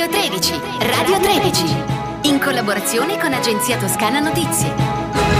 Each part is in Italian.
Radio 13. Radio 13. In collaborazione con Agenzia Toscana Notizie.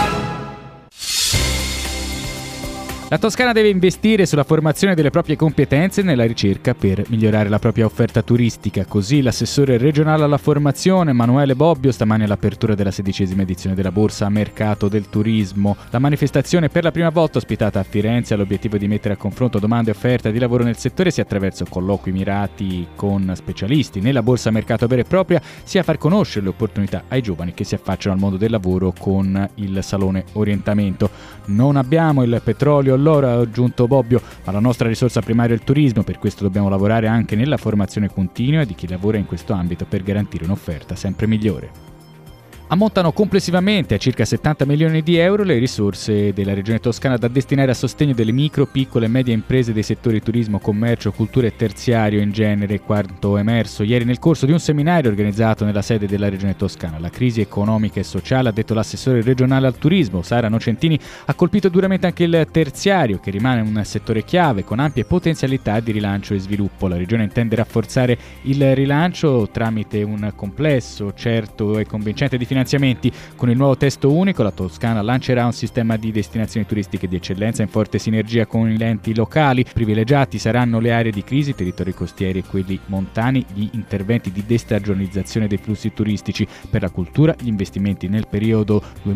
La Toscana deve investire sulla formazione delle proprie competenze e nella ricerca per migliorare la propria offerta turistica. Così l'assessore regionale alla formazione Emanuele Bobbio stamani all'apertura della 16ª edizione della Borsa Mercato del Turismo. La manifestazione, per la prima volta ospitata a Firenze, ha l'obiettivo di mettere a confronto domande e offerta di lavoro nel settore sia attraverso colloqui mirati con specialisti nella Borsa Mercato vera e propria, sia far conoscere le opportunità ai giovani che si affacciano al mondo del lavoro con il Salone Orientamento. Non abbiamo il petrolio, l'oro, ha aggiunto Bobbio, ma la nostra risorsa primaria è il turismo, per questo dobbiamo lavorare anche nella formazione continua di chi lavora in questo ambito per garantire un'offerta sempre migliore. Ammontano complessivamente a circa 70 milioni di euro le risorse della Regione Toscana da destinare a sostegno delle micro, piccole e medie imprese dei settori turismo, commercio, cultura e terziario in genere, quanto emerso ieri nel corso di un seminario organizzato nella sede della Regione Toscana. La crisi economica e sociale, ha detto l'assessore regionale al turismo Sara Nocentini, ha colpito duramente anche il terziario, che rimane un settore chiave con ampie potenzialità di rilancio e sviluppo. La Regione intende rafforzare il rilancio tramite un complesso, certo e convincente di finanziamenti. Con il nuovo testo unico la Toscana lancerà un sistema di destinazioni turistiche di eccellenza in forte sinergia con gli enti locali. Privilegiati saranno le aree di crisi, i territori costieri e quelli montani, gli interventi di destagionalizzazione dei flussi turistici. Per la cultura, gli investimenti nel periodo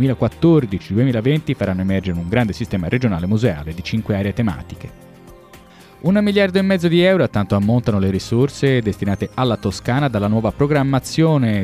2014-2020 faranno emergere un grande sistema regionale museale di 5 aree tematiche. 1,5 miliardi di euro, a tanto ammontano le risorse destinate alla Toscana dalla nuova programmazione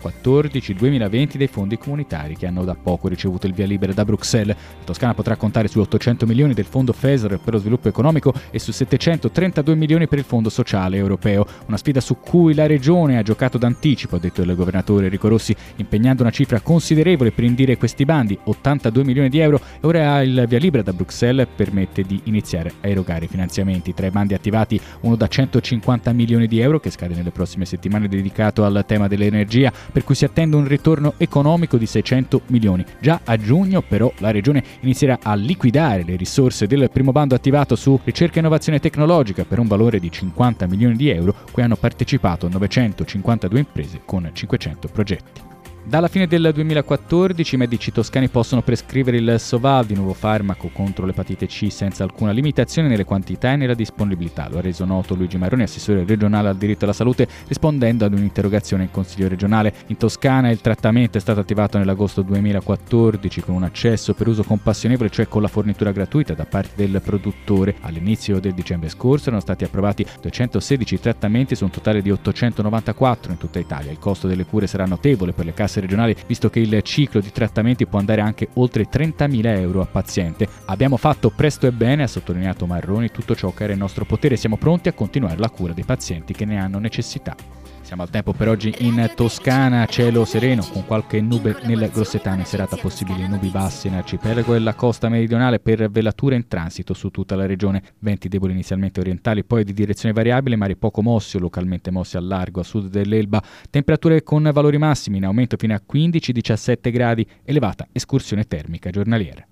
2014-2020 dei fondi comunitari che hanno da poco ricevuto il via libera da Bruxelles. La Toscana potrà contare su 800 milioni del fondo FESR per lo sviluppo economico e su 732 milioni per il fondo sociale europeo. Una sfida su cui la regione ha giocato d'anticipo, ha detto il governatore Enrico Rossi, impegnando una cifra considerevole per indire questi bandi, 82 milioni di euro, e ora il via libera da Bruxelles permette di iniziare a erogare finanziamenti. Tra i bandi attivati, uno da 150 milioni di euro che scade nelle prossime settimane, dedicato al tema dell'energia, per cui si attende un ritorno economico di 600 milioni. Già a giugno però la regione inizierà a liquidare le risorse del primo bando attivato su ricerca e innovazione tecnologica per un valore di 50 milioni di euro, cui hanno partecipato 952 imprese con 500 progetti. Dalla fine del 2014 i medici toscani possono prescrivere il Sovaldi, nuovo farmaco contro l'epatite C, senza alcuna limitazione nelle quantità e nella disponibilità. Lo ha reso noto Luigi Marroni, assessore regionale al diritto alla salute, rispondendo ad un'interrogazione in Consiglio regionale. In Toscana il trattamento è stato attivato nell'agosto 2014 con un accesso per uso compassionevole, cioè con la fornitura gratuita da parte del produttore. All'inizio del dicembre scorso erano stati approvati 216 trattamenti su un totale di 894 in tutta Italia. Il costo delle cure sarà notevole per le casse regionali, visto che il ciclo di trattamenti può andare anche oltre 30.000 euro a paziente. Abbiamo fatto presto e bene, ha sottolineato Marroni, tutto ciò che era in nostro potere. Siamo pronti a continuare la cura dei pazienti che ne hanno necessità. Siamo al tempo per oggi in Toscana, cielo sereno con qualche nube nel Grossetano, in serata possibili nubi basse in arcipelago e la costa meridionale per velature in transito su tutta la regione. Venti deboli inizialmente orientali, poi di direzione variabile, mari poco mossi o localmente mossi al largo a sud dell'Elba. Temperature con valori massimi in aumento fino a 15-17 gradi, elevata escursione termica giornaliera.